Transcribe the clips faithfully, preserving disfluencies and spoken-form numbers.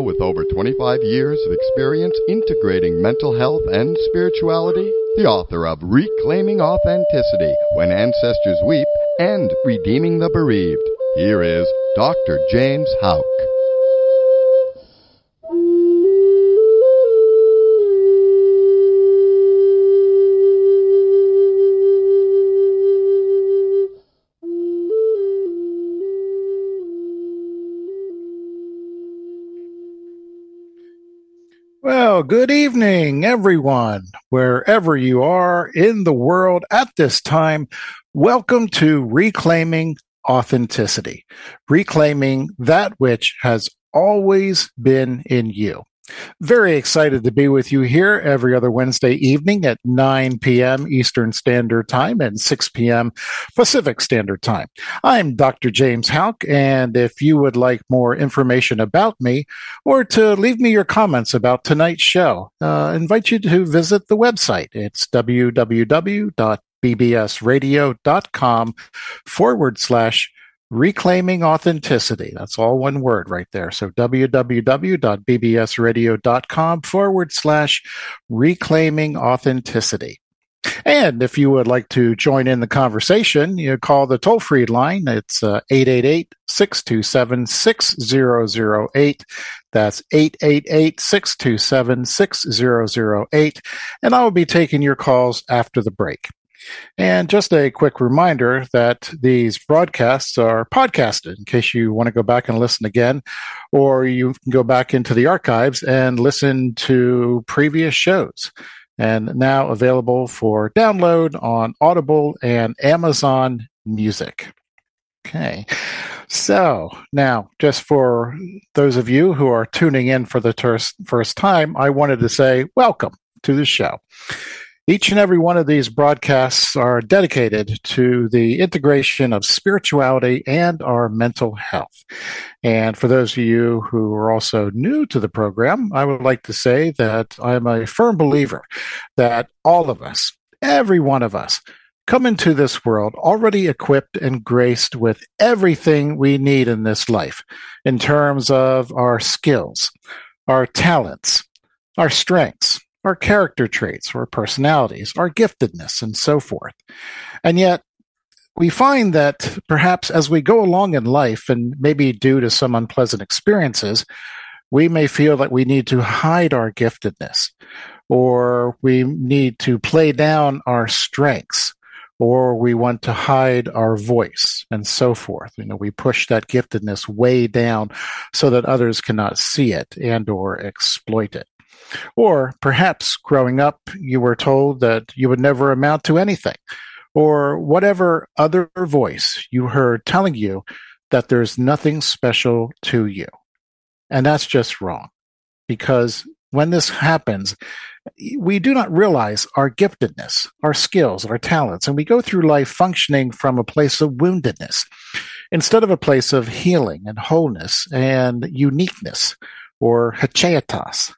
with over twenty-five years of experience integrating mental health and spirituality, the author of Reclaiming Authenticity, When Ancestors Weep, and Redeeming the Bereaved. Here is Doctor James Houck. Well, good evening, everyone, wherever you are in the world at this time. Welcome to Reclaiming Authenticity, reclaiming that which has always been in you. Very excited to be with you here every other Wednesday evening at nine p.m. Eastern Standard Time and six p.m. Pacific Standard Time. I'm Doctor James Houck, and if you would like more information about me or to leave me your comments about tonight's show, uh, I invite you to visit the website. It's www.bbsradio.com forward slash Reclaiming Authenticity. That's all one word right there. So www.bbsradio.com forward slash Reclaiming Authenticity. And if you would like to join in the conversation, you call the toll-free line. It's uh, eight eight eight, six two seven, six zero zero eight. That's eight eight eight, six two seven, six zero zero eight. And I will be taking your calls after the break. And just a quick reminder that these broadcasts are podcasted in case you want to go back and listen again, or you can go back into the archives and listen to previous shows. And now available for download on Audible and Amazon Music. Okay. So now, just for those of you who are tuning in for the ter- first time, I wanted to say welcome to the show. Each and every one of these broadcasts are dedicated to the integration of spirituality and our mental health. And for those of you who are also new to the program, I would like to say that I'm a firm believer that all of us, every one of us, come into this world already equipped and graced with everything we need in this life in terms of our skills, our talents, our strengths, our character traits, our personalities, our giftedness, and so forth. And yet, we find that perhaps as we go along in life, and maybe due to some unpleasant experiences, we may feel that we need to hide our giftedness, or we need to play down our strengths, or we want to hide our voice, and so forth. You know, we push that giftedness way down so that others cannot see it and or exploit it. Or perhaps growing up, you were told that you would never amount to anything, or whatever other voice you heard telling you that there's nothing special to you. And that's just wrong, because when this happens, we do not realize our giftedness, our skills, our talents, and we go through life functioning from a place of woundedness instead of a place of healing and wholeness and uniqueness, or hacheatas.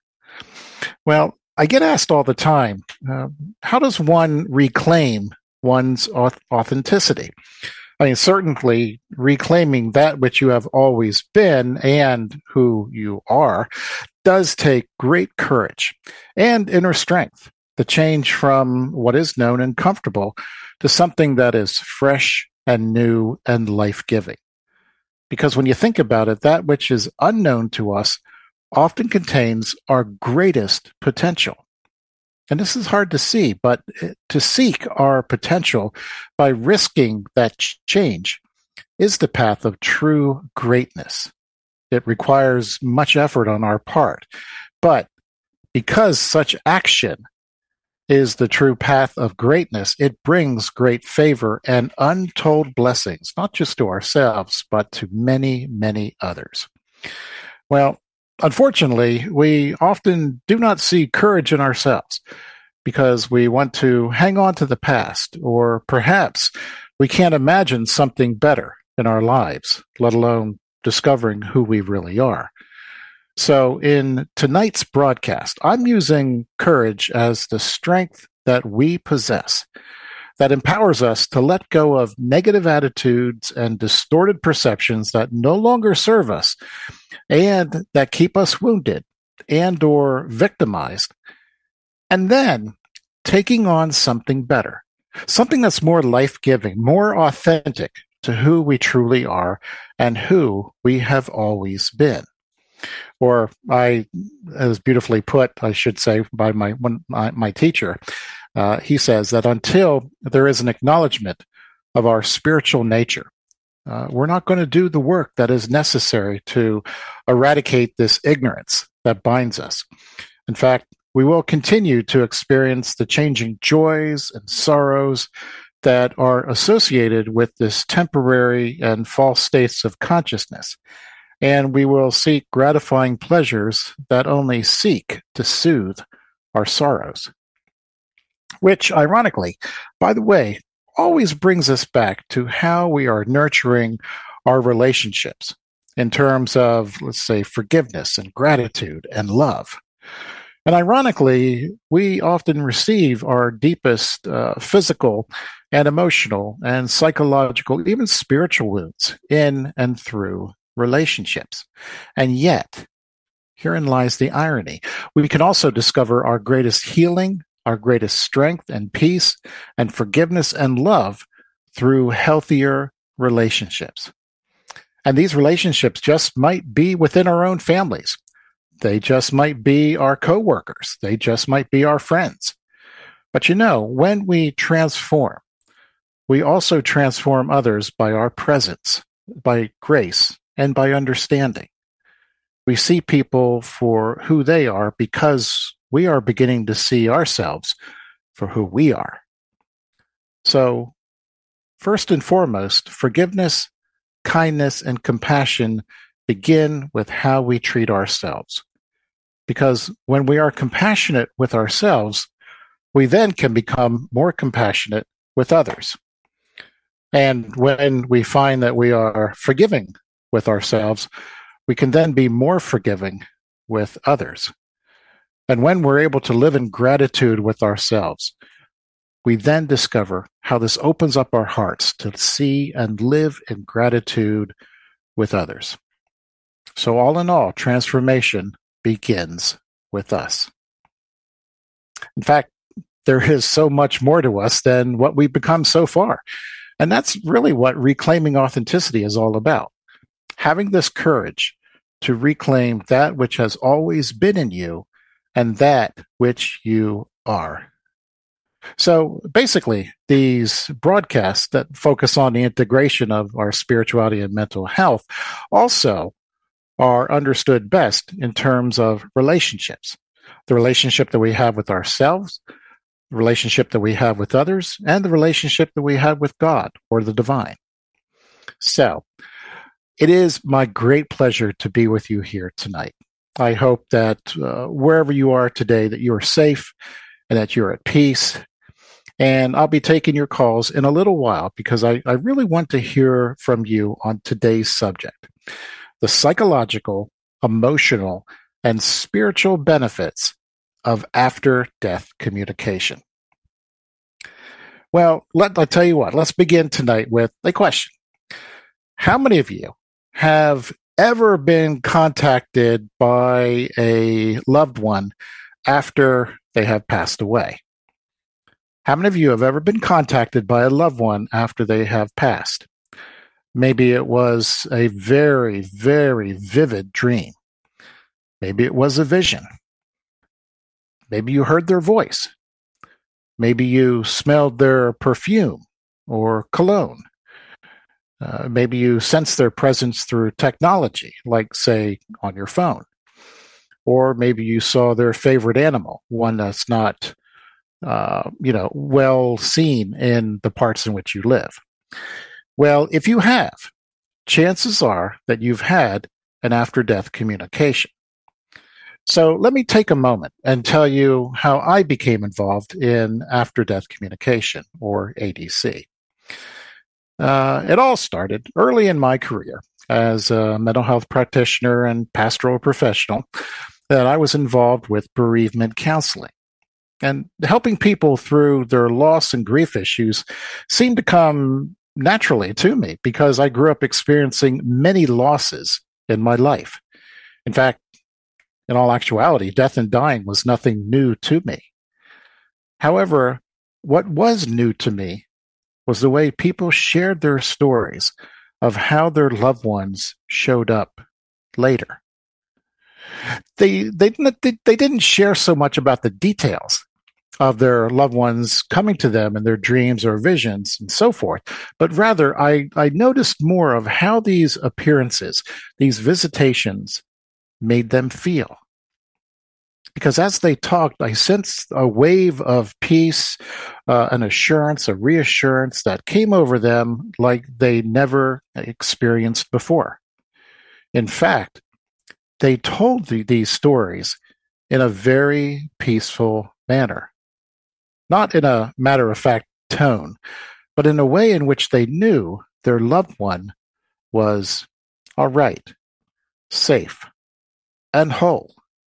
Well, I get asked all the time, uh, how does one reclaim one's authenticity? I mean, certainly reclaiming that which you have always been and who you are does take great courage and inner strength to change from what is known and comfortable to something that is fresh and new and life-giving. Because when you think about it, that which is unknown to us often contains our greatest potential. And this is hard to see, but to seek our potential by risking that change is the path of true greatness. It requires much effort on our part, but because such action is the true path of greatness, it brings great favor and untold blessings, not just to ourselves, but to many, many others. Well, unfortunately, we often do not see courage in ourselves because we want to hang on to the past, or perhaps we can't imagine something better in our lives, let alone discovering who we really are. So in tonight's broadcast, I'm using courage as the strength that we possess, that empowers us to let go of negative attitudes and distorted perceptions that no longer serve us and that keep us wounded and or victimized, and then taking on something better, something that's more life-giving, more authentic to who we truly are and who we have always been. Or I, as beautifully put, I should say, by my one, my, my teacher, uh, he says that until there is an acknowledgement of our spiritual nature, uh, we're not going to do the work that is necessary to eradicate this ignorance that binds us. In fact, we will continue to experience the changing joys and sorrows that are associated with this temporary and false states of consciousness. And we will seek gratifying pleasures that only seek to soothe our sorrows. Which, ironically, by the way, always brings us back to how we are nurturing our relationships in terms of, let's say, forgiveness and gratitude and love. And ironically, we often receive our deepest uh, physical and emotional and psychological, even spiritual wounds in and through relationships. And yet, herein lies the irony. We can also discover our greatest healing, our greatest strength and peace and forgiveness and love through healthier relationships. And these relationships just might be within our own families. They just might be our coworkers. They just might be our friends. But you know, when we transform, we also transform others by our presence, by grace, and by understanding. We see people for who they are because we are beginning to see ourselves for who we are. So, first and foremost, forgiveness, kindness, and compassion begin with how we treat ourselves. Because when we are compassionate with ourselves, we then can become more compassionate with others. And when we find that we are forgiving with ourselves, we can then be more forgiving with others. And when we're able to live in gratitude with ourselves, we then discover how this opens up our hearts to see and live in gratitude with others. So all in all, transformation begins with us. In fact, there is so much more to us than what we've become so far. And that's really what reclaiming authenticity is all about. Having this courage to reclaim that which has always been in you and that which you are. So basically, these broadcasts that focus on the integration of our spirituality and mental health also are understood best in terms of relationships. The relationship that we have with ourselves, the relationship that we have with others, and the relationship that we have with God or the divine. So, it is my great pleasure to be with you here tonight. I hope that uh, wherever you are today, that you are safe and that you're at peace. And I'll be taking your calls in a little while because I, I really want to hear from you on today's subject. The psychological, emotional, and spiritual benefits of after-death communication. Well, let, I'll tell you what, let's begin tonight with a question. How many of you have ever been contacted by a loved one after they have passed away? How many of you have ever been contacted by a loved one after they have passed? Maybe it was a very, very vivid dream. Maybe it was a vision. Maybe you heard their voice. Maybe you smelled their perfume or cologne. Uh, maybe you sensed their presence through technology, like, say, on your phone. Or maybe you saw their favorite animal, one that's not, uh, you know, well seen in the parts in which you live. Well, if you have, chances are that you've had an after-death communication. So let me take a moment and tell you how I became involved in after-death communication, or A D C. Uh, it all started early in my career as a mental health practitioner and pastoral professional that I was involved with bereavement counseling. And helping people through their loss and grief issues seemed to come naturally to me because I grew up experiencing many losses in my life. In fact, in all actuality, death and dying was nothing new to me. However, what was new to me was the way people shared their stories of how their loved ones showed up later. They, they, they didn't share so much about the details of their loved ones coming to them in their dreams or visions and so forth, but rather I, I noticed more of how these appearances, these visitations, made them feel. Because as they talked, I sensed a wave of peace, uh, an assurance, a reassurance that came over them like they never experienced before. In fact, they told the, these stories in a very peaceful manner, not in a matter-of-fact tone, but in a way in which they knew their loved one was all right, safe, and whole.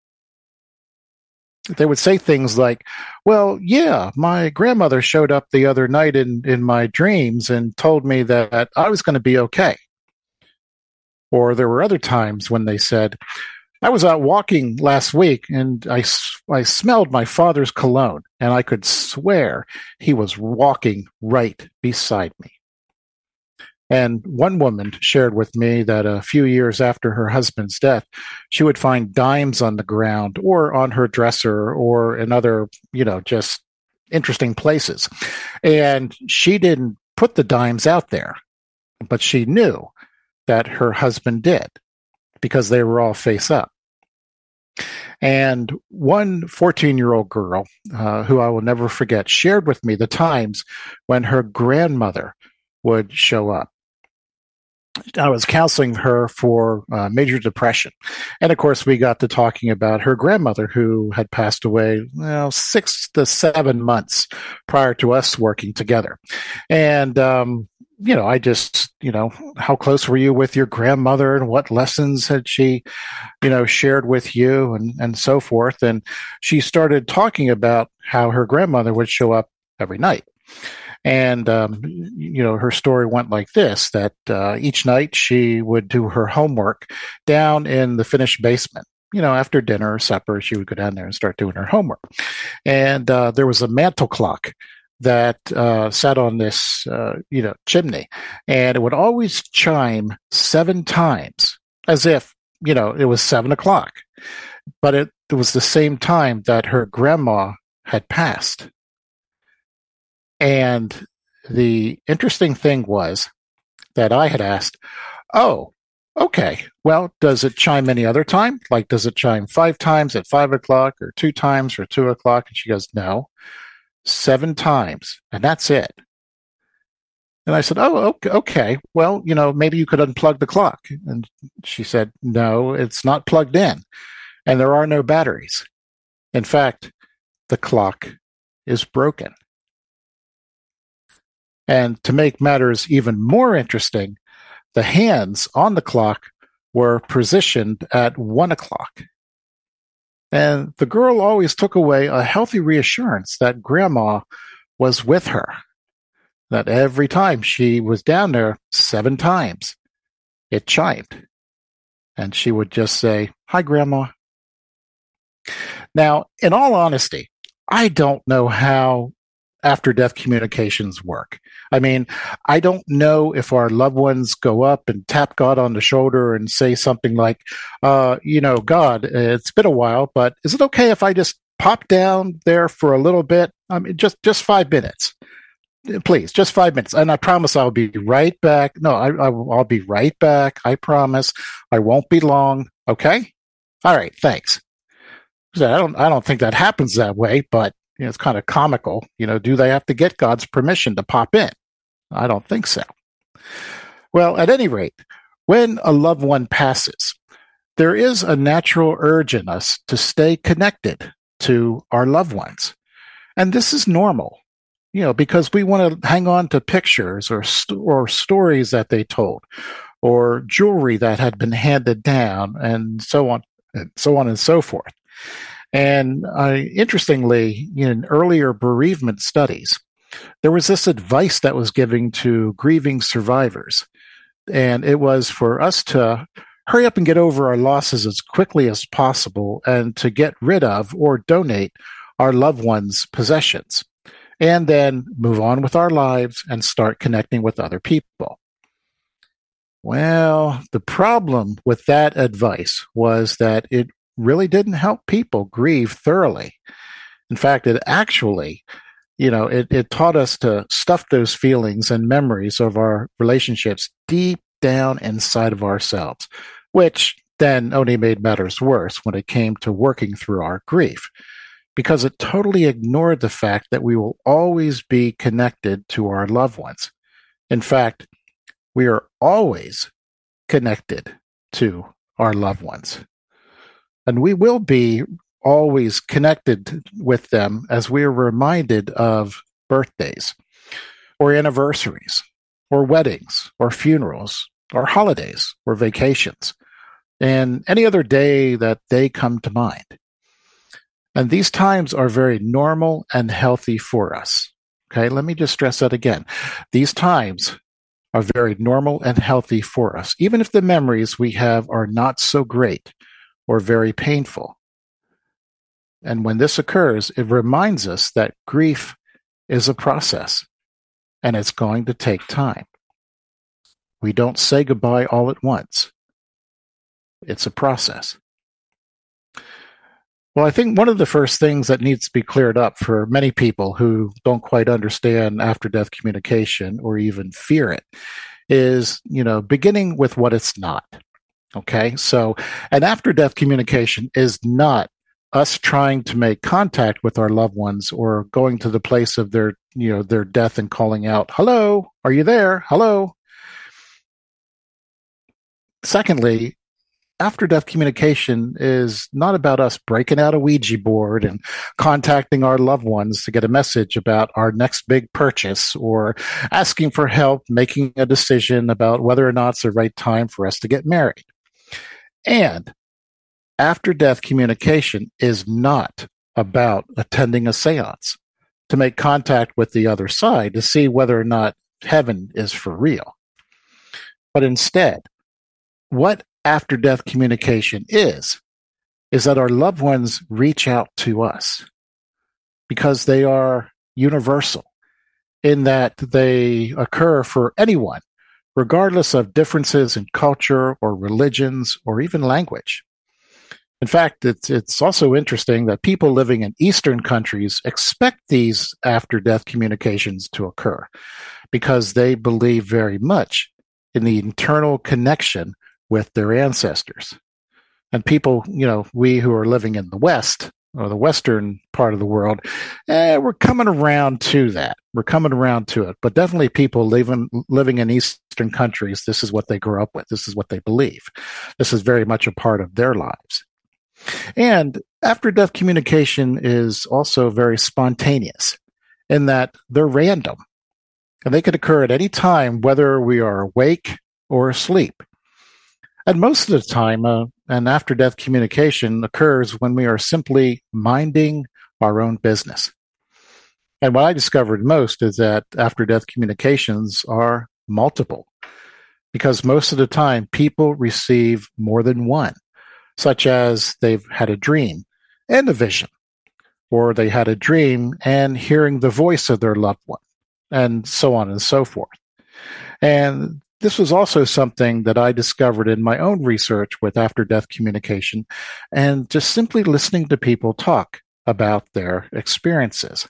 They would say things like, well, yeah, my grandmother showed up the other night in, in my dreams and told me that I was going to be okay. Or there were other times when they said, I was out walking last week and I, I smelled my father's cologne and I could swear he was walking right beside me. And one woman shared with me that a few years after her husband's death, she would find dimes on the ground or on her dresser or in other, you know, just interesting places. And she didn't put the dimes out there, but she knew that her husband did because they were all face up. And one fourteen-year-old girl, uh, who I will never forget, shared with me the times when her grandmother would show up. I was counseling her for uh, major depression. And of course, we got to talking about her grandmother who had passed away well, six to seven months prior to us working together. And, um, you know, I just, you know, how close were you with your grandmother and what lessons had she, you know, shared with you and, and so forth. And she started talking about how her grandmother would show up every night. And, um, you know, her story went like this, that uh, each night she would do her homework down in the finished basement. You know, after dinner or supper, she would go down there and start doing her homework. And uh, there was a mantle clock that uh, sat on this, uh, you know, chimney. And it would always chime seven times as if, you know, it was seven o'clock. But it, it was the same time that her grandma had passed. And the interesting thing was that I had asked, oh, okay, well, does it chime any other time? Like, does it chime five times at five o'clock or two times or two o'clock? And she goes, no, seven times. And that's it. And I said, oh, okay, okay. Well, you know, maybe you could unplug the clock. And she said, no, it's not plugged in. And there are no batteries. In fact, the clock is broken. And to make matters even more interesting, the hands on the clock were positioned at one o'clock. And the girl always took away a healthy reassurance that grandma was with her, that every time she was down there, seven times, it chimed. And she would just say, hi, grandma. Now, in all honesty, I don't know how after-death communications work. I mean, I don't know if our loved ones go up and tap God on the shoulder and say something like, uh, you know, God, it's been a while, but is it okay if I just pop down there for a little bit? I mean, just, just five minutes. Please, just five minutes. And I promise I'll be right back. No, I, I, I'll be right back. I promise. I won't be long. Okay? All right, thanks. I don't, I don't think that happens that way, but you know, it's kind of comical. You know, do they have to get God's permission to pop in? I don't think so. Well, at any rate, when a loved one passes, there is a natural urge in us to stay connected to our loved ones. And this is normal, you know, because we want to hang on to pictures or, st- or stories that they told or jewelry that had been handed down and so on and so on and so forth. And uh, interestingly, in earlier bereavement studies, there was this advice that was given to grieving survivors. And it was for us to hurry up and get over our losses as quickly as possible and to get rid of or donate our loved ones' possessions, and then move on with our lives and start connecting with other people. Well, the problem with that advice was that it really didn't help people grieve thoroughly. In fact, it actually, you know, it, it taught us to stuff those feelings and memories of our relationships deep down inside of ourselves, which then only made matters worse when it came to working through our grief, because it totally ignored the fact that we will always be connected to our loved ones. In fact, we are always connected to our loved ones. And we will be always connected with them as we are reminded of birthdays or anniversaries or weddings or funerals or holidays or vacations and any other day that they come to mind. And these times are very normal and healthy for us. Okay, let me just stress that again. These times are very normal and healthy for us, even if the memories we have are not so great or very painful. And when this occurs, it reminds us that grief is a process and it's going to take time. We don't say goodbye all at once. It's a process. Well, I think one of the first things that needs to be cleared up for many people who don't quite understand after-death communication or even fear it is, you know, beginning with what it's not. Okay, so an after-death communication is not us trying to make contact with our loved ones or going to the place of their, you know, their death and calling out, "Hello, are you there? Hello." Secondly, after-death communication is not about us breaking out a Ouija board and contacting our loved ones to get a message about our next big purchase or asking for help making a decision about whether or not it's the right time for us to get married. And after-death communication is not about attending a seance to make contact with the other side to see whether or not heaven is for real. But instead, what after-death communication is, is that our loved ones reach out to us because they are universal in that they occur for anyone, regardless of differences in culture or religions or even language. In fact, it's, it's also interesting that people living in Eastern countries expect these after-death communications to occur because they believe very much in the internal connection with their ancestors. And people, you know, we who are living in the West, or the Western part of the world, eh, we're coming around to that. We're coming around to it. But definitely people living, living in Eastern countries, this is what they grew up with. This is what they believe. This is very much a part of their lives. And after-death communication is also very spontaneous in that they're random. And they could occur at any time, whether we are awake or asleep. And most of the time, uh, an after-death communication occurs when we are simply minding our own business. And what I discovered most is that after-death communications are multiple, because most of the time people receive more than one, such as they've had a dream and a vision, or they had a dream and hearing the voice of their loved one, and so on and so forth. And this was also something that I discovered in my own research with after-death communication and just simply listening to people talk about their experiences.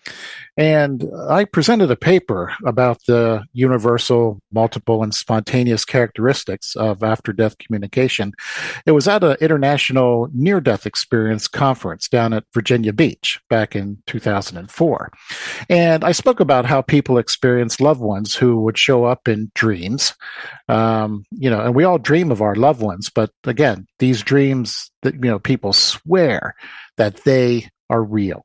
And I presented a paper about the universal, multiple, and spontaneous characteristics of after-death communication. It was at an international near-death experience conference down at Virginia Beach back in two thousand four. And I spoke about how people experience loved ones who would show up in dreams. Um, you know, and we all dream of our loved ones, but again, these dreams that, you know, people swear that they are real.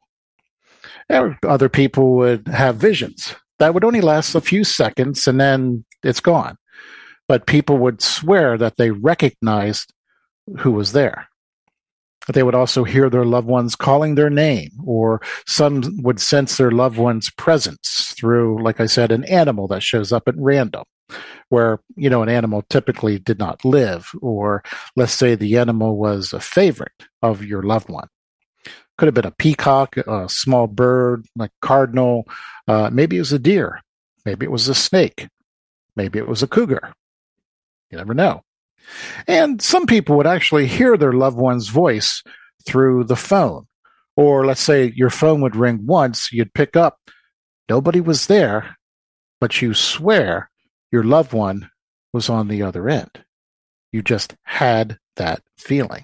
Other people would have visions that would only last a few seconds and then it's gone. But people would swear that they recognized who was there. They would also hear their loved ones calling their name, or some would sense their loved one's presence through, like I said, an animal that shows up at random, where, you know, an animal typically did not live, or let's say the animal was a favorite of your loved one. Could have been a peacock, a small bird, like cardinal. Uh, maybe it was a deer. Maybe it was a snake. Maybe it was a cougar. You never know. And some people would actually hear their loved one's voice through the phone. Or let's say your phone would ring once, you'd pick up. Nobody was there, but you swear your loved one was on the other end. You just had that feeling.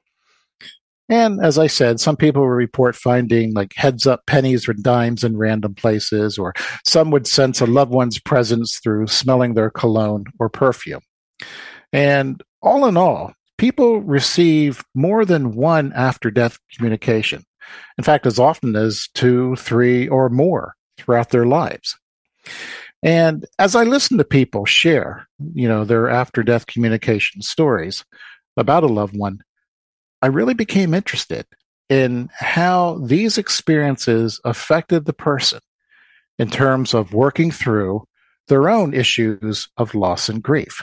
And as I said, some people will report finding like heads up pennies or dimes in random places, or some would sense a loved one's presence through smelling their cologne or perfume. And all in all, people receive more than one after-death communication. In fact, as often as two, three, or more throughout their lives. And as I listen to people share, you know, their after-death communication stories about a loved one, I really became interested in how these experiences affected the person in terms of working through their own issues of loss and grief.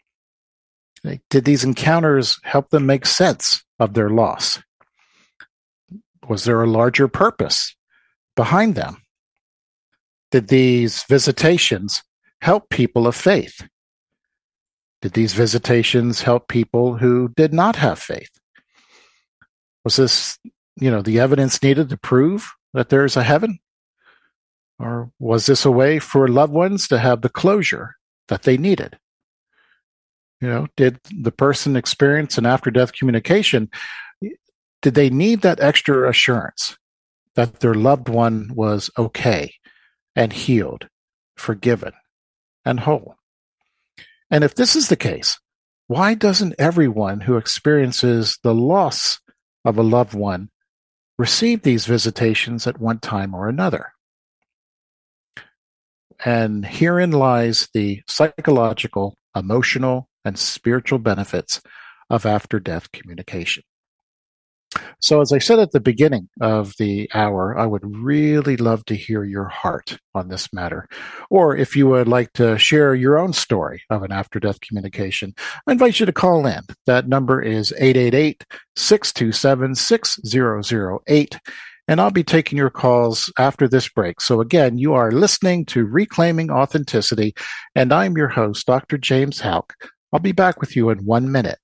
Did these encounters help them make sense of their loss? Was there a larger purpose behind them? Did these visitations help people of faith? Did these visitations help people who did not have faith? Was this, you know, the evidence needed to prove that there is a heaven? Or was this a way for loved ones to have the closure that they needed? You know, did the person experience an after-death communication? Did they need that extra assurance that their loved one was okay and healed, forgiven, and whole? And if this is the case, why doesn't everyone who experiences the loss of a loved one receive these visitations at one time or another? And herein lies the psychological, emotional, and spiritual benefits of after-death communication. So as I said at the beginning of the hour, I would really love to hear your heart on this matter. Or if you would like to share your own story of an after-death communication, I invite you to call in. That number is eight eight eight, six two seven, six zero zero eight. And I'll be taking your calls after this break. So again, you are listening to Reclaiming Authenticity, and I'm your host, Doctor James Houck. I'll be back with you in one minute.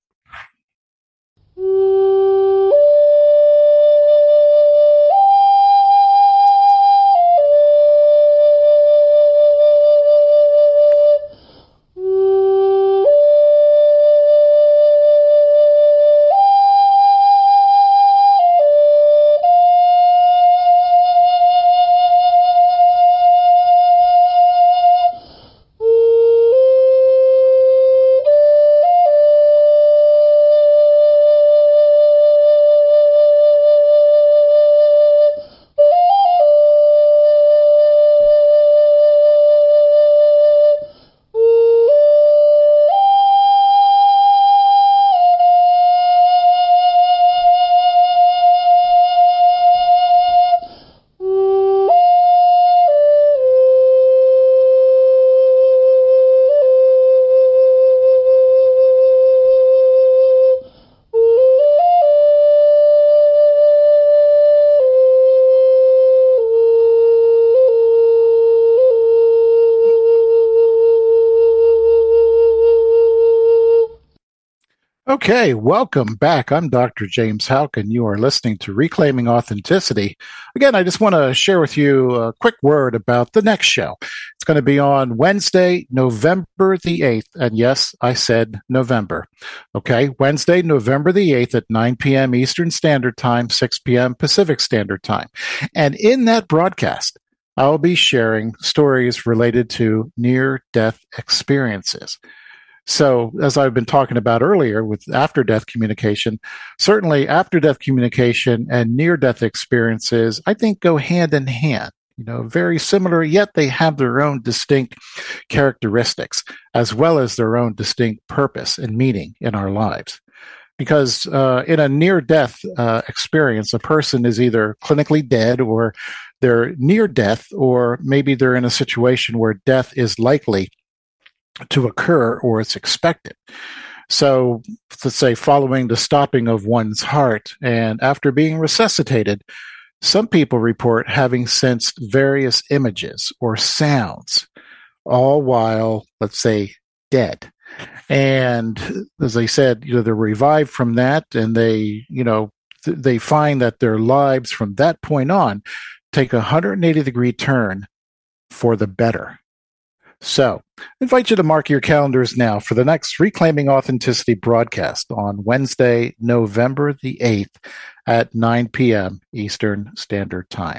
Okay, welcome back. I'm Doctor James Houck, and you are listening to Reclaiming Authenticity. Again, I just want to share with you a quick word about the next show. It's going to be on Wednesday, November the eighth. And yes, I said November. Okay, Wednesday, November the eighth at nine p.m. Eastern Standard Time, six p.m. Pacific Standard Time. And in that broadcast, I'll be sharing stories related to near-death experiences. So, as I've been talking about earlier with after-death communication, certainly after-death communication and near-death experiences, I think, go hand in hand. You know, very similar, yet they have their own distinct characteristics, as well as their own distinct purpose and meaning in our lives. because uh, in a near-death uh, experience, a person is either clinically dead or they're near death, or maybe they're in a situation where death is likely to occur or it's expected. So, let's say following the stopping of one's heart and after being resuscitated, some people report having sensed various images or sounds, all while, let's say, dead. And as I said, you know, they're revived from that, and they, you know, th- they find that their lives from that point on take a one hundred eighty degree turn for the better. So, I invite you to mark your calendars now for the next Reclaiming Authenticity broadcast on Wednesday, November the eighth at nine p.m. Eastern Standard Time.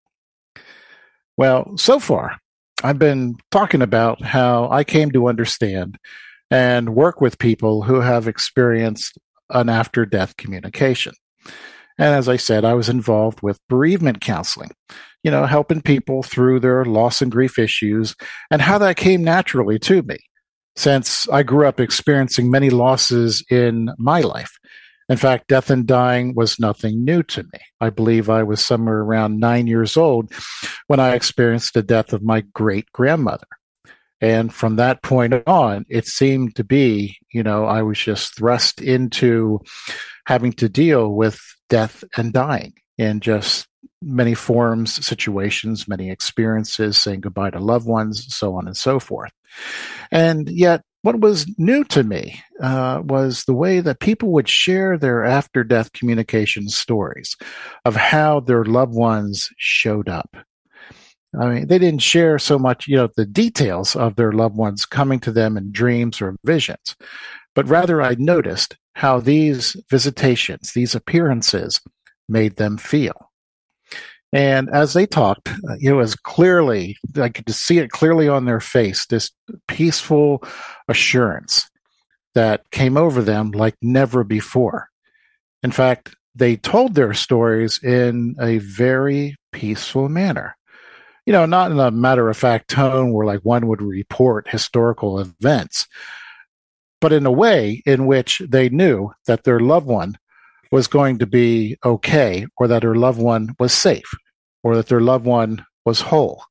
Well, so far, I've been talking about how I came to understand and work with people who have experienced an after-death communication. And as I said, I was involved with bereavement counseling, you know, helping people through their loss and grief issues, and how that came naturally to me, since I grew up experiencing many losses in my life. In fact, death and dying was nothing new to me. I believe I was somewhere around nine years old when I experienced the death of my great-grandmother. And from that point on, it seemed to be, you know, I was just thrust into having to deal with death and dying in just many forms, situations, many experiences, saying goodbye to loved ones, so on and so forth. And yet, what was new to me uh, was the way that people would share their after-death communication stories of how their loved ones showed up. I mean, they didn't share so much, you know, the details of their loved ones coming to them in dreams or visions, but rather I noticed how these visitations, these appearances, made them feel. And as they talked, it was clearly, I could just see it clearly on their face, this peaceful assurance that came over them like never before. In fact, they told their stories in a very peaceful manner. You know, not in a matter-of-fact tone where like one would report historical events, but in a way in which they knew that their loved one was going to be okay, or that their loved one was safe, or that their loved one was whole.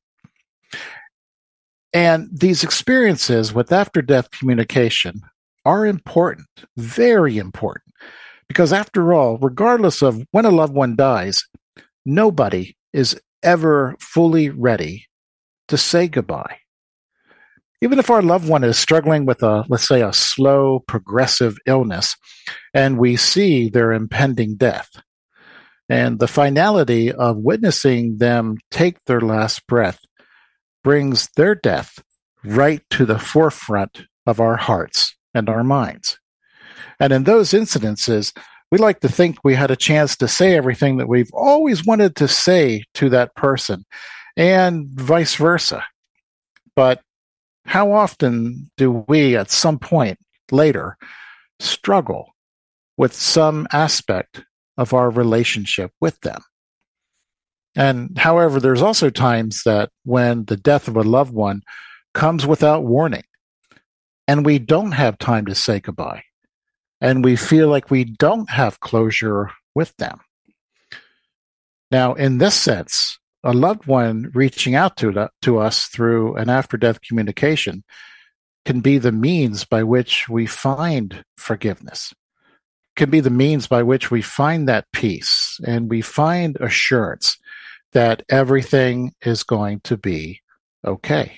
And these experiences with after-death communication are important, very important, because after all, regardless of when a loved one dies, nobody is ever fully ready to say goodbye. Even if our loved one is struggling with a, let's say, a slow, progressive illness, and we see their impending death, and the finality of witnessing them take their last breath brings their death right to the forefront of our hearts and our minds. And in those incidences, we like to think we had a chance to say everything that we've always wanted to say to that person, and vice versa. But how often do we, at some point later, struggle with some aspect of our relationship with them? And however, there's also times that when the death of a loved one comes without warning, and we don't have time to say goodbye, and we feel like we don't have closure with them. Now, in this sense, a loved one reaching out to, the, to us through an after-death communication can be the means by which we find forgiveness, can be the means by which we find that peace, and we find assurance that everything is going to be okay.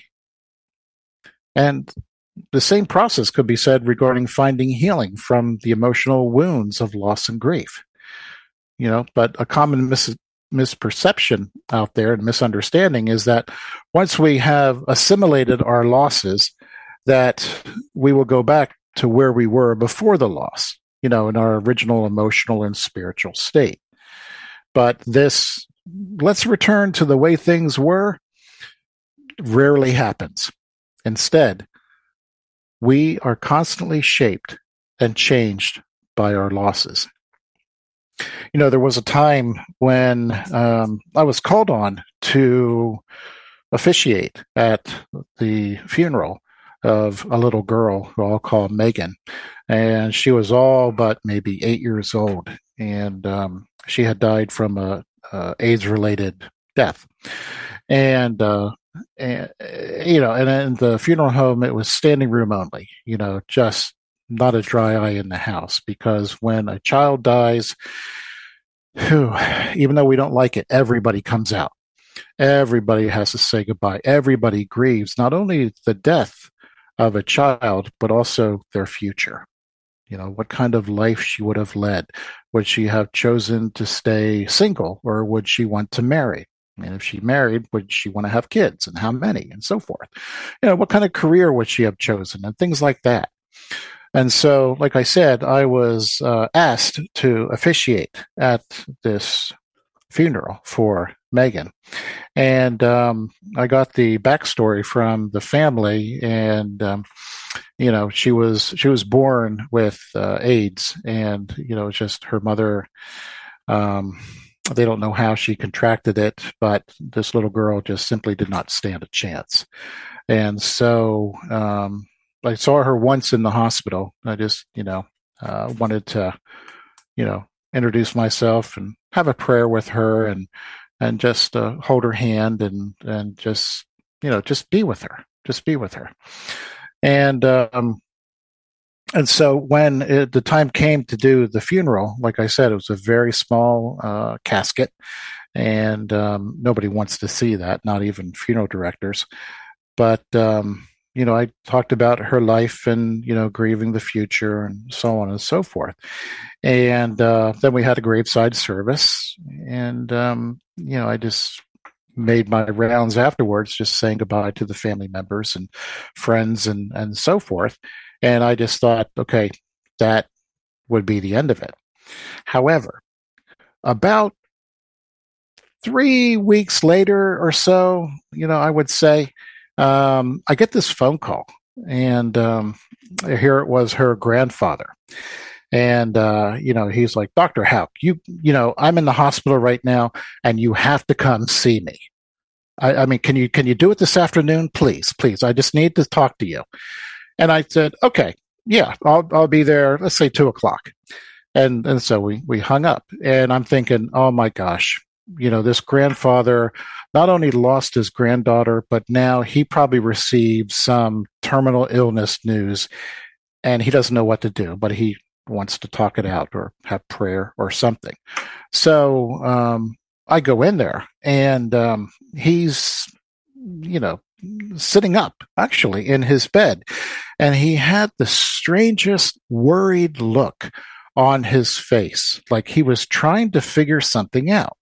And the same process could be said regarding finding healing from the emotional wounds of loss and grief. You know, but a common mis- misperception out there and misunderstanding is that once we have assimilated our losses, that we will go back to where we were before the loss, you know, in our original emotional and spiritual state. But this, let's return to the way things were, rarely happens. Instead, we are constantly shaped and changed by our losses. You know, there was a time when um, I was called on to officiate at the funeral of a little girl who I'll call Megan. And she was all but maybe eight years old. And um, she had died from a, a AIDS-related death. And, uh, and, you know, and in the funeral home, it was standing room only, you know, just not a dry eye in the house. Because when a child dies, whew, even though we don't like it, everybody comes out. Everybody has to say goodbye. Everybody grieves not only the death of a child, but also their future. You know, what kind of life she would have led. Would she have chosen to stay single, or would she want to marry? And if she married, would she want to have kids, and how many, and so forth? You know, what kind of career would she have chosen, and things like that. And so, like I said, I was uh, asked to officiate at this funeral for Megan. And um, I got the backstory from the family, and um, you know, she was she was born with uh, AIDS, and you know, just her mother. Um, they don't know how she contracted it, but this little girl just simply did not stand a chance. And so um, I saw her once in the hospital. I just, you know, uh, wanted to, you know, introduce myself and have a prayer with her, and and just uh, hold her hand, and and just, you know, just be with her, just be with her. And um, and so when it, the time came to do the funeral, like I said, it was a very small uh, casket, and um, nobody wants to see that, not even funeral directors. But um, you know, I talked about her life, and you know, grieving the future, and so on and so forth. And uh, then we had a graveside service, and um, you know, I just made my rounds afterwards, just saying goodbye to the family members and friends, and and so forth. And I just thought, okay, that would be the end of it. However, about three weeks later or so, you know, I would say, um, I get this phone call, and um, here it was her grandfather. And, uh, you know, he's like, Doctor Houck, you, you know, I'm in the hospital right now, and you have to come see me. I, I mean, can you, can you do it this afternoon? Please, please. I just need to talk to you. And I said, okay, yeah, I'll, I'll be there. Let's say two o'clock. And, and so we, we hung up, and I'm thinking, oh my gosh, you know, this grandfather not only lost his granddaughter, but now he probably received some terminal illness news, and he doesn't know what to do, but he wants to talk it out or have prayer or something. So um, I go in there, and um, he's, you know, sitting up actually in his bed, and he had the strangest worried look on his face, like he was trying to figure something out.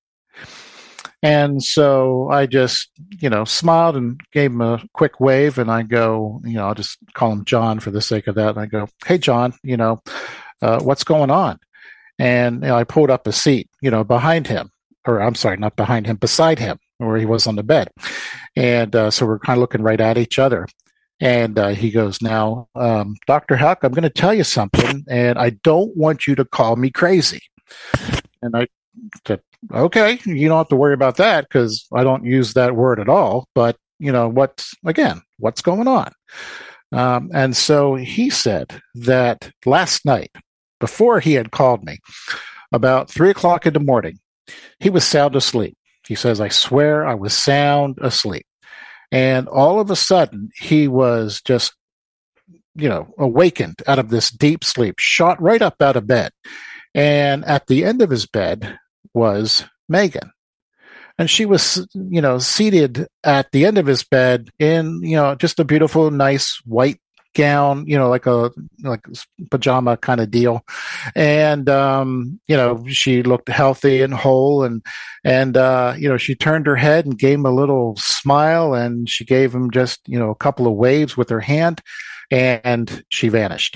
And so I just, you know, smiled and gave him a quick wave, and I go, you know, I'll just call him John for the sake of that. And I go, hey, John, you know, uh, what's going on? And you know, I pulled up a seat, you know, behind him, or I'm sorry, not behind him, beside him, where he was on the bed. And uh, so we're kind of looking right at each other. And uh, he goes, now, um, Doctor Houck, I'm going to tell you something, and I don't want you to call me crazy. And I said, okay, you don't have to worry about that, because I don't use that word at all. But, you know, what's, again, what's going on? Um, and so he said that last night, before he had called me, about three o'clock in the morning, he was sound asleep. He says, I swear I was sound asleep. And all of a sudden, he was just, you know, awakened out of this deep sleep, shot right up out of bed. And at the end of his bed was Megan. And she was, you know, seated at the end of his bed in, you know, just a beautiful, nice white gown, you know, like a like pajama kind of deal. And, um, you know, she looked healthy and whole. And, and uh, you know, she turned her head and gave him a little smile, and she gave him just, you know, a couple of waves with her hand, and she vanished.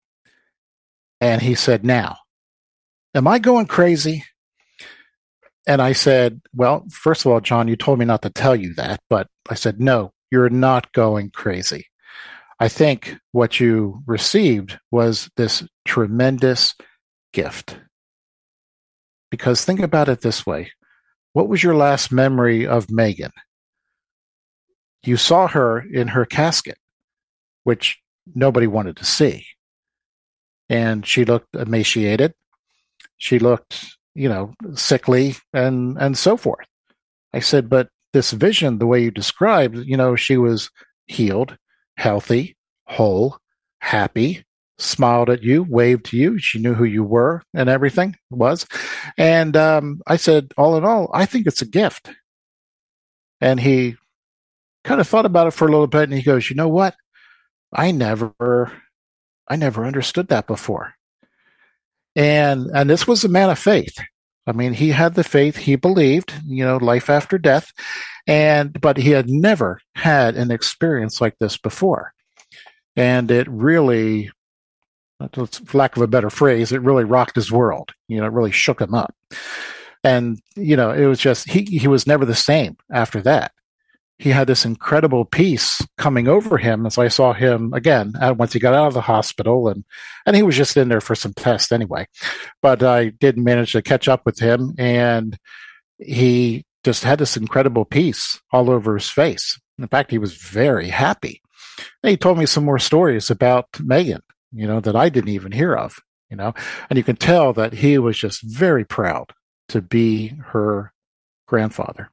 And he said, now, am I going crazy? And I said, well, first of all, John, you told me not to tell you that, but I said, no, you're not going crazy. I think what you received was this tremendous gift. Because think about it this way. What was your last memory of Megan? You saw her in her casket. which nobody wanted to see. And she looked emaciated. She looked, you know, sickly and, and so forth. I said, but this vision, the way you described, you know, she was healed, healthy, whole, happy, smiled at you, waved to you. She knew who you were and everything was. And um, I said, all in all, I think it's a gift. And he kind of thought about it for a little bit, and he goes, you know what? I never, I never understood that before. And and this was a man of faith. I mean, he had the faith, he believed, you know, life after death, and but he had never had an experience like this before. And it really, for lack of a better phrase, it really rocked his world. You know, it really shook him up. And, you know, it was just, he, he was never the same after that. He had this incredible peace coming over him as I saw him again once he got out of the hospital, and, and he was just in there for some tests anyway. But I did manage to catch up with him, and he just had this incredible peace all over his face. In fact, he was very happy. And he told me some more stories about Megan, you know, that I didn't even hear of, you know, and you can tell that he was just very proud to be her grandfather.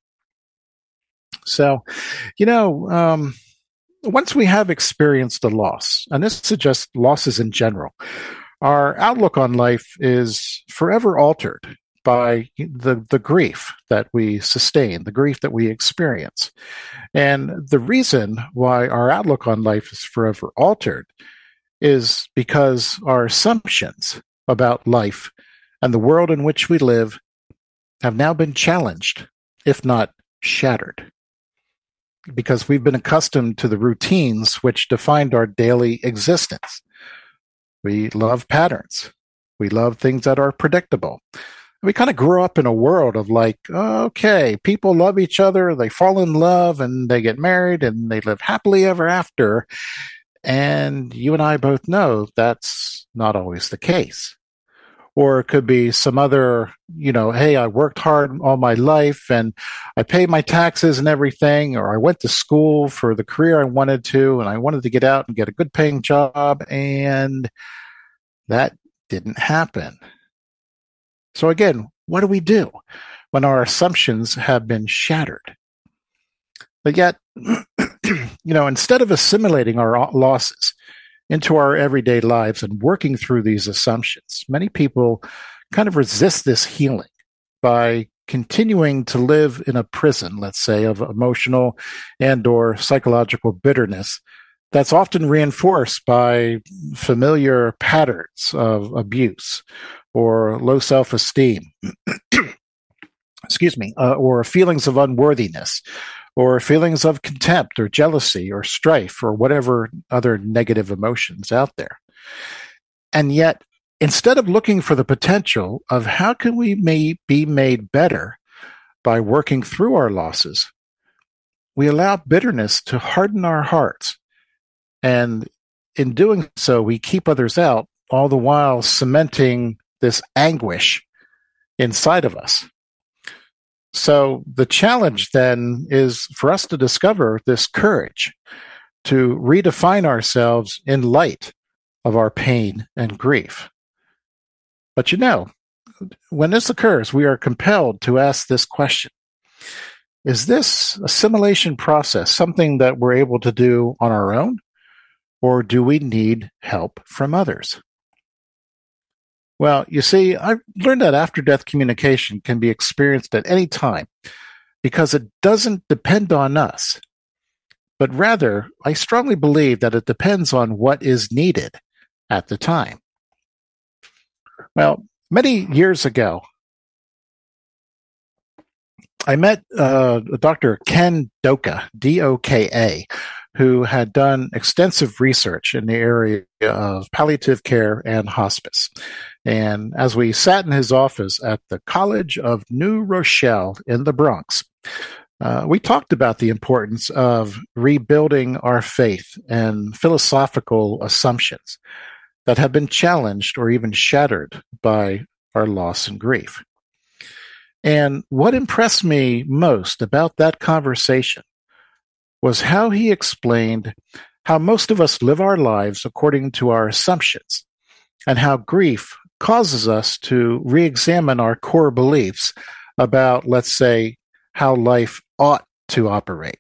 So, you know, um, once we have experienced a loss, and this is just losses in general, our outlook on life is forever altered by the, the grief that we sustain, the grief that we experience. And the reason why our outlook on life is forever altered is because our assumptions about life and the world in which we live have now been challenged, if not shattered. Because we've been accustomed to the routines which defined our daily existence. We love patterns. We love things that are predictable. We kind of grew up in a world of like, okay, people love each other, they fall in love, and they get married, and they live happily ever after. And you and I both know that's not always the case. Or it could be some other, you know, hey, I worked hard all my life and I paid my taxes and everything, or I went to school for the career I wanted to, and I wanted to get out and get a good paying job, and that didn't happen. So again, what do we do when our assumptions have been shattered? But yet, you know, instead of assimilating our losses into our everyday lives and working through these assumptions, many people kind of resist this healing by continuing to live in a prison, let's say, of emotional and or psychological bitterness that's often reinforced by familiar patterns of abuse or low self-esteem, excuse me, uh, or feelings of unworthiness, or feelings of contempt or jealousy or strife or whatever other negative emotions out there. And yet, instead of looking for the potential of how can we may be made better by working through our losses, we allow bitterness to harden our hearts. And in doing so, we keep others out, all the while cementing this anguish inside of us. So the challenge then is for us to discover this courage to redefine ourselves in light of our pain and grief. But you know, when this occurs, we are compelled to ask this question. Is this assimilation process something that we're able to do on our own, or do we need help from others? Well, you see, I've learned that after-death communication can be experienced at any time because it doesn't depend on us. But rather, I strongly believe that it depends on what is needed at the time. Well, many years ago, I met uh, Doctor Ken Doka, D O K A, who had done extensive research in the area of palliative care and hospice. And as we sat in his office at the College of New Rochelle in the Bronx, uh, we talked about the importance of rebuilding our faith and philosophical assumptions that have been challenged or even shattered by our loss and grief. And what impressed me most about that conversation was how he explained how most of us live our lives according to our assumptions, and how grief causes us to re-examine our core beliefs about, let's say, how life ought to operate.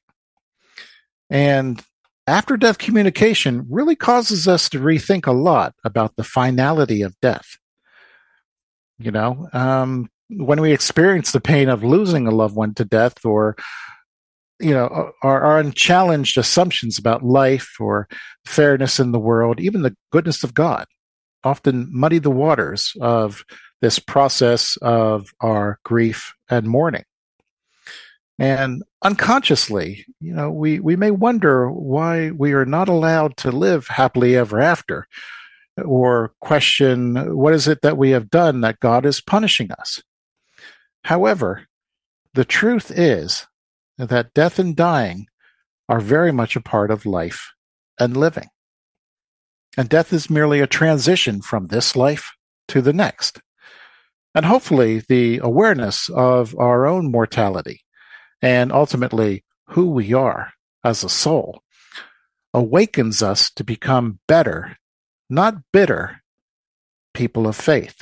And after-death communication really causes us to rethink a lot about the finality of death. You know, um, when we experience the pain of losing a loved one to death, or, you know, our, our unchallenged assumptions about life or fairness in the world, even the goodness of God, often muddy the waters of this process of our grief and mourning. And unconsciously, you know, we, we may wonder why we are not allowed to live happily ever after, or question, what is it that we have done that God is punishing us? However, the truth is that death and dying are very much a part of life and living. And death is merely a transition from this life to the next. And hopefully the awareness of our own mortality and ultimately who we are as a soul awakens us to become better, not bitter, people of faith.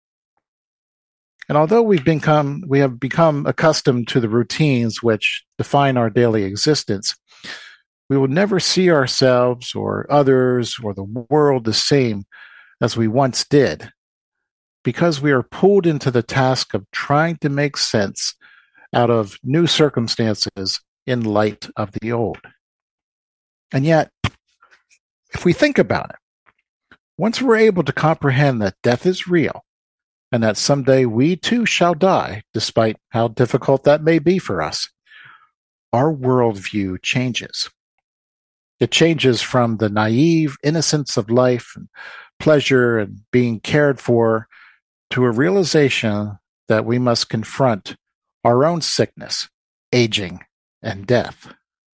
And although we've become, we have become accustomed to the routines which define our daily existence, we will never see ourselves or others or the world the same as we once did, because we are pulled into the task of trying to make sense out of new circumstances in light of the old. And yet, if we think about it, once we're able to comprehend that death is real and that someday we too shall die, despite how difficult that may be for us, our worldview changes. It changes from the naive innocence of life and pleasure and being cared for to a realization that we must confront our own sickness, aging, and death.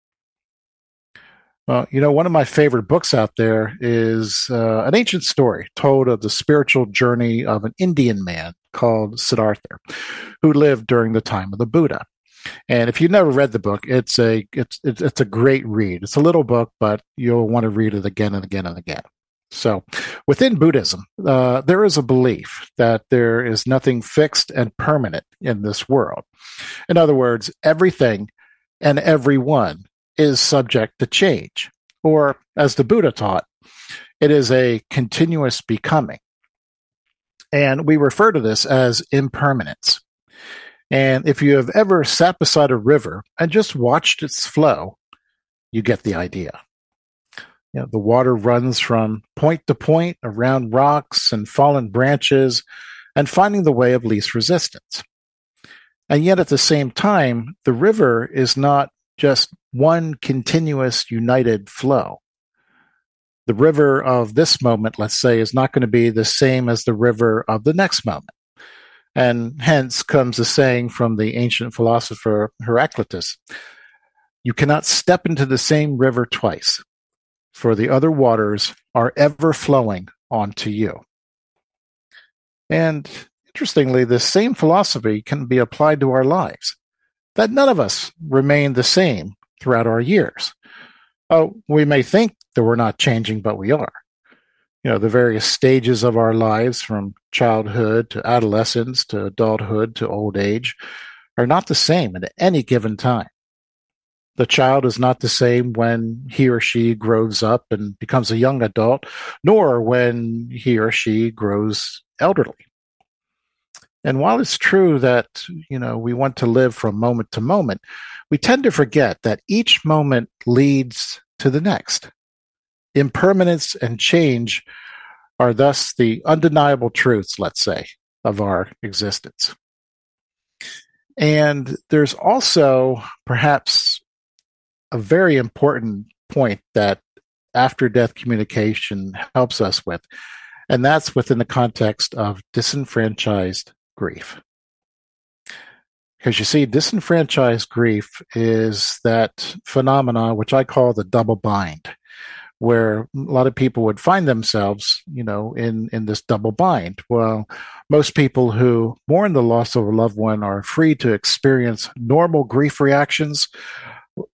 Well, you know, one of my favorite books out there is uh, an ancient story told of the spiritual journey of an Indian man called Siddhartha, who lived during the time of the Buddha. And if you've never read the book, it's a it's it's, it's a great read. It's a little book, but you'll want to read it again and again and again. So within Buddhism, uh, there is a belief that there is nothing fixed and permanent in this world. In other words, everything and everyone is subject to change. Or, as the Buddha taught, it is a continuous becoming. And we refer to this as impermanence. And if you have ever sat beside a river and just watched its flow, you get the idea. You know, the water runs from point to point around rocks and fallen branches and finding the way of least resistance. And yet at the same time, the river is not just one continuous united flow. The river of this moment, let's say, is not going to be the same as the river of the next moment. And hence comes the saying from the ancient philosopher Heraclitus, you cannot step into the same river twice, for the other waters are ever flowing onto you. And interestingly, this same philosophy can be applied to our lives, that none of us remain the same throughout our years. Oh, we may think that we're not changing, but we are. You know, the various stages of our lives, from childhood to adolescence to adulthood to old age, are not the same at any given time. The child is not the same when he or she grows up and becomes a young adult, nor when he or she grows elderly. And while it's true that, you know, we want to live from moment to moment, we tend to forget that each moment leads to the next. Impermanence and change are thus the undeniable truths, let's say, of our existence. And there's also perhaps a very important point that after-death communication helps us with, and that's within the context of disenfranchised grief. Because you see, disenfranchised grief is that phenomena which I call the double bind, where a lot of people would find themselves, you know, in, in this double bind. Well, most people who mourn the loss of a loved one are free to experience normal grief reactions,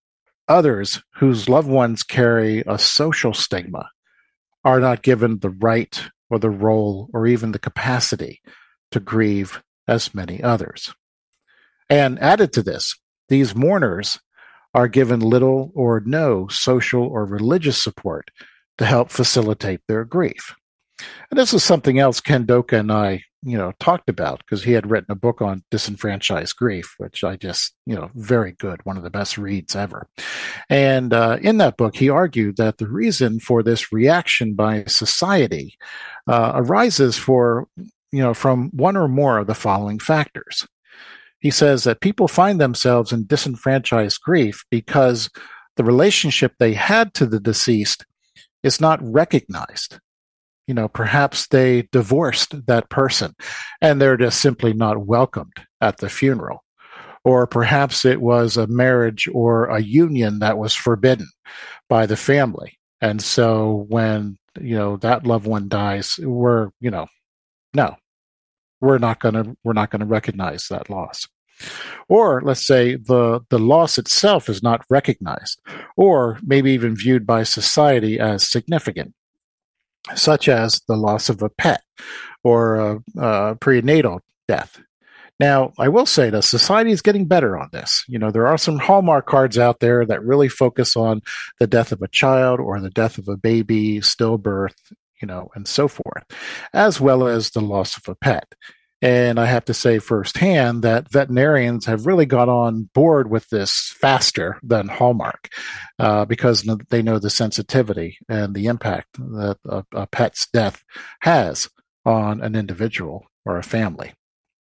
Others whose loved ones carry a social stigma are not given the right or the role or even the capacity to grieve as many others. And added to this, these mourners are given little or no social or religious support to help facilitate their grief. And this is something else Ken Doka and I, you know, talked about, because he had written a book on disenfranchised grief, which I just, you know, very good, one of the best reads ever. And uh, in that book, he argued that the reason for this reaction by society uh, arises for, you know, from one or more of the following factors. He says that people find themselves in disenfranchised grief because the relationship they had to the deceased is not recognized. You know, perhaps they divorced that person and they're just simply not welcomed at the funeral. Or perhaps it was a marriage or a union that was forbidden by the family. And so when, you know, that loved one dies, we're, you know, no, we're not going to, we're not going to recognize that loss. Or let's say the, the loss itself is not recognized, or maybe even viewed by society as significant, such as the loss of a pet or a, a prenatal death. Now, I will say that society is getting better on this. You know, there are some Hallmark cards out there that really focus on the death of a child or the death of a baby, stillbirth, you know, and so forth, as well as the loss of a pet. And I have to say firsthand that veterinarians have really got on board with this faster than Hallmark uh, because they know the sensitivity and the impact that a, a pet's death has on an individual or a family.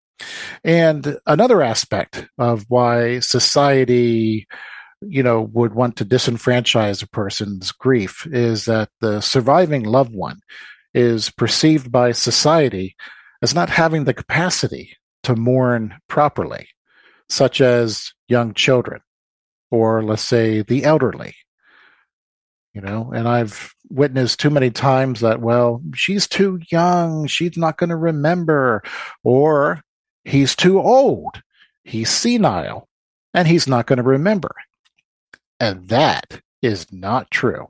And another aspect of why society, you know, would want to disenfranchise a person's grief is that the surviving loved one is perceived by society as not having the capacity to mourn properly, such as young children, or let's say the elderly. You know, and I've witnessed too many times that, well, she's too young, she's not going to remember, or he's too old, he's senile, and he's not going to remember. And that is not true.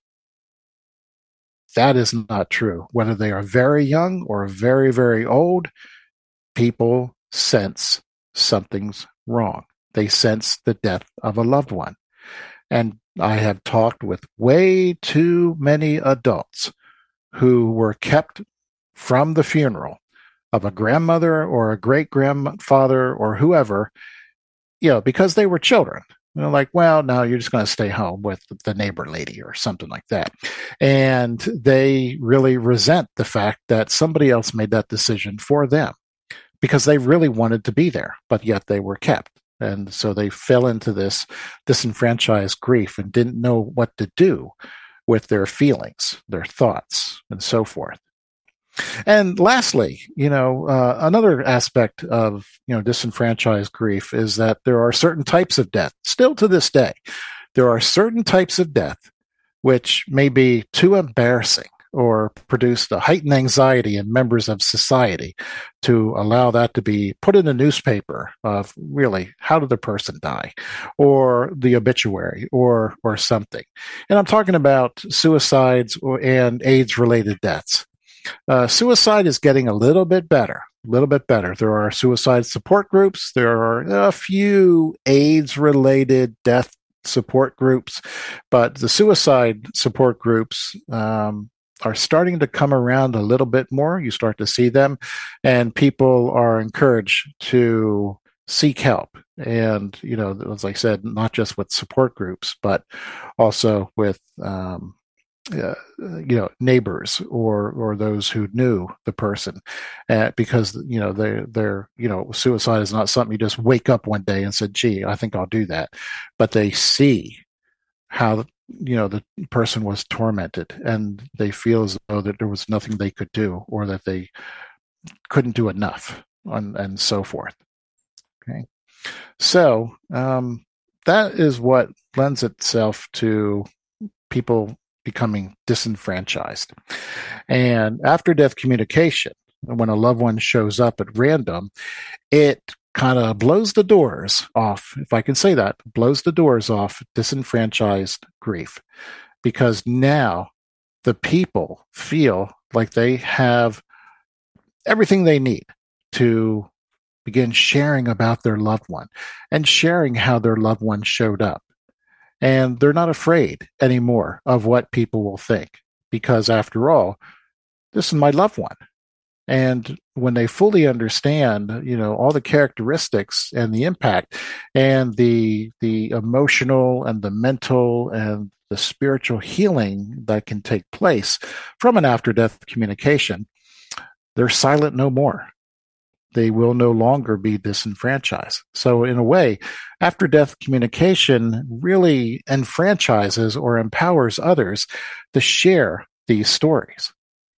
That is not true. Whether they are very young or very, very old, people sense something's wrong. They sense the death of a loved one. And I have talked with way too many adults who were kept from the funeral of a grandmother or a great-grandfather or whoever, you know, because they were children. You know, like, well, no, you're just going to stay home with the neighbor lady or something like that. And they really resent the fact that somebody else made that decision for them because they really wanted to be there, but yet they were kept. And so they fell into this disenfranchised grief and didn't know what to do with their feelings, their thoughts, and so forth. And lastly, you know, uh, another aspect of, you know, disenfranchised grief is that there are certain types of death. Still to this day, there are certain types of death which may be too embarrassing or produce a heightened anxiety in members of society to allow that to be put in a newspaper of really, how did the person die, or the obituary, or or something. And I'm talking about suicides or, and AIDS-related deaths. Uh, suicide is getting a little bit better, a little bit better. There are suicide support groups. There are a few AIDS-related death support groups, but the suicide support groups um, are starting to come around a little bit more. You start to see them, and people are encouraged to seek help. And, you know, as I said, not just with support groups, but also with um, Uh, you know, neighbors or or those who knew the person, uh, because you know they they're you know suicide is not something you just wake up one day and said, "Gee, I think I'll do that," but they see how you know the person was tormented and they feel as though that there was nothing they could do or that they couldn't do enough, and, and so forth. Okay, so um, that is what lends itself to people becoming disenfranchised. And after death communication, when a loved one shows up at random, it kind of blows the doors off, if I can say that, blows the doors off disenfranchised grief, because now the people feel like they have everything they need to begin sharing about their loved one and sharing how their loved one showed up. And they're not afraid anymore of what people will think, because after all, this is my loved one. And when they fully understand, you know, all the characteristics and the impact and the the emotional and the mental and the spiritual healing that can take place from an after-death communication, they're silent no more. They will no longer be disenfranchised. So in a way, after-death communication really enfranchises or empowers others to share these stories.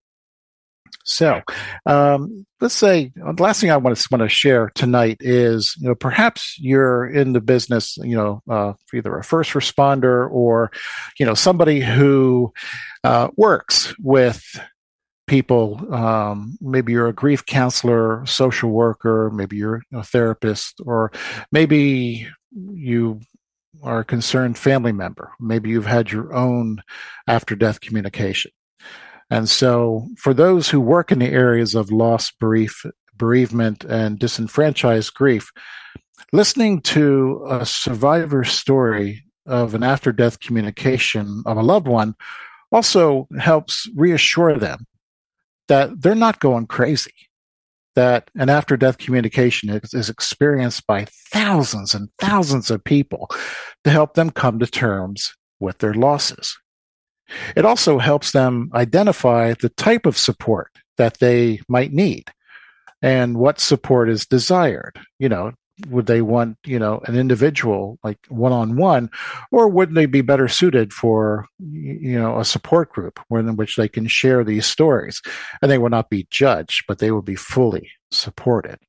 So, um, let's say the last thing I want to want to share tonight is, you know, perhaps you're in the business, you know, uh, either a first responder or, you know, somebody who uh, works with people. Um, maybe you're a grief counselor, social worker, maybe you're a therapist, or maybe you are a concerned family member. Maybe you've had your own after-death communication. And so for those who work in the areas of loss, bereave, bereavement, and disenfranchised grief, listening to a survivor's story of an after-death communication of a loved one also helps reassure them that they're not going crazy, that an after-death communication is, is experienced by thousands and thousands of people to help them come to terms with their losses. It also helps them identify the type of support that they might need and what support is desired. You know, would they want, you know, an individual like one-on-one, or would they be better suited for, you know, a support group where in which they can share these stories and they will not be judged, but they will be fully supported.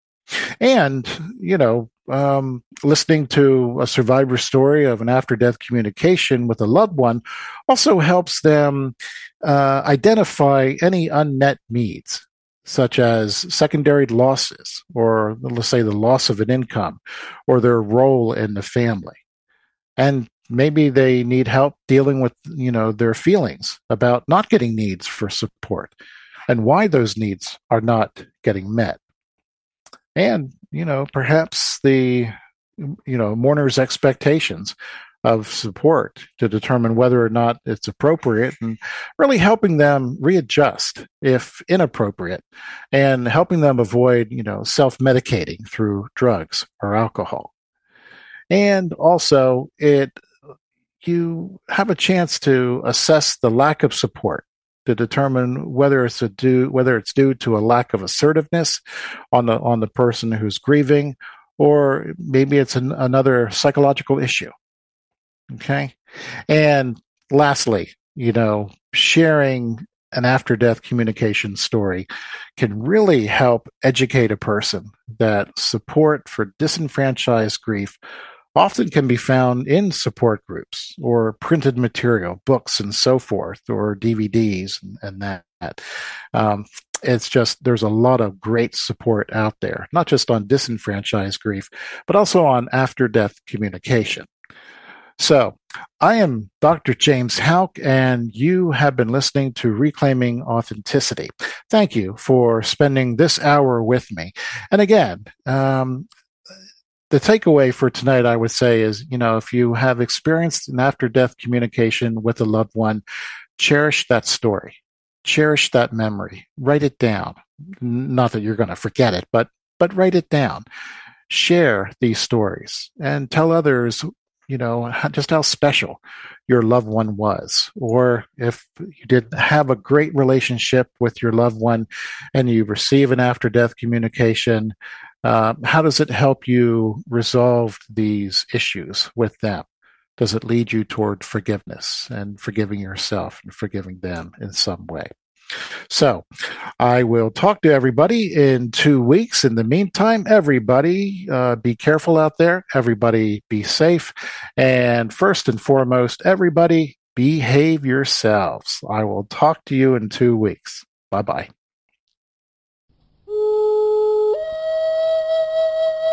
And, you know, um, listening to a survivor story of an after-death communication with a loved one also helps them uh, identify any unmet needs, such as secondary losses, or let's say the loss of an income, or their role in the family. And maybe they need help dealing with, you know, their feelings about not getting needs for support and why those needs are not getting met. And, you know, perhaps the, you know, mourner's expectations of support to determine whether or not it's appropriate, and really helping them readjust if inappropriate, and helping them avoid, you know, self-medicating through drugs or alcohol. And also it, you have a chance to assess the lack of support to determine whether it's a due whether it's due to a lack of assertiveness on the on the person who's grieving, or maybe it's an, another psychological issue. Okay, and lastly, you know, sharing an after-death communication story can really help educate a person that support for disenfranchised grief often can be found in support groups or printed material, books and so forth, or D V Ds and, and that. Um, it's just, there's a lot of great support out there, not just on disenfranchised grief, but also on after-death communication. So I am Doctor James Houck, and you have been listening to Reclaiming Authenticity. Thank you for spending this hour with me. And again, um, the takeaway for tonight, I would say, is, you know, if you have experienced an after-death communication with a loved one, cherish that story. Cherish that memory. Write it down. Not that you're going to forget it, but but write it down. Share these stories and tell others, you know, how, just how special your loved one was. Or if you did have a great relationship with your loved one and you receive an after-death communication, Uh, how does it help you resolve these issues with them? Does it lead you toward forgiveness and forgiving yourself and forgiving them in some way? So I will talk to everybody in two weeks. In the meantime, everybody uh, be careful out there. Everybody be safe. And first and foremost, everybody behave yourselves. I will talk to you in two weeks. Bye-bye.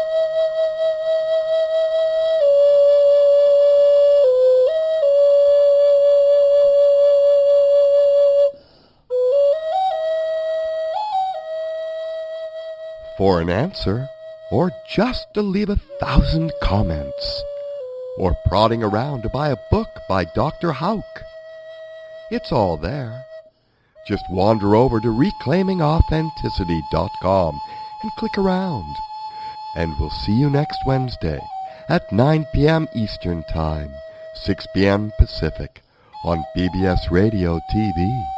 for an answer, or just to leave a thousand comments, or prodding around to buy a book by Doctor Houck. It's all there. Just wander over to reclaiming authenticity dot com and click around. And we'll see you next Wednesday at nine p.m. Eastern Time, six p.m. Pacific on B B S Radio T V.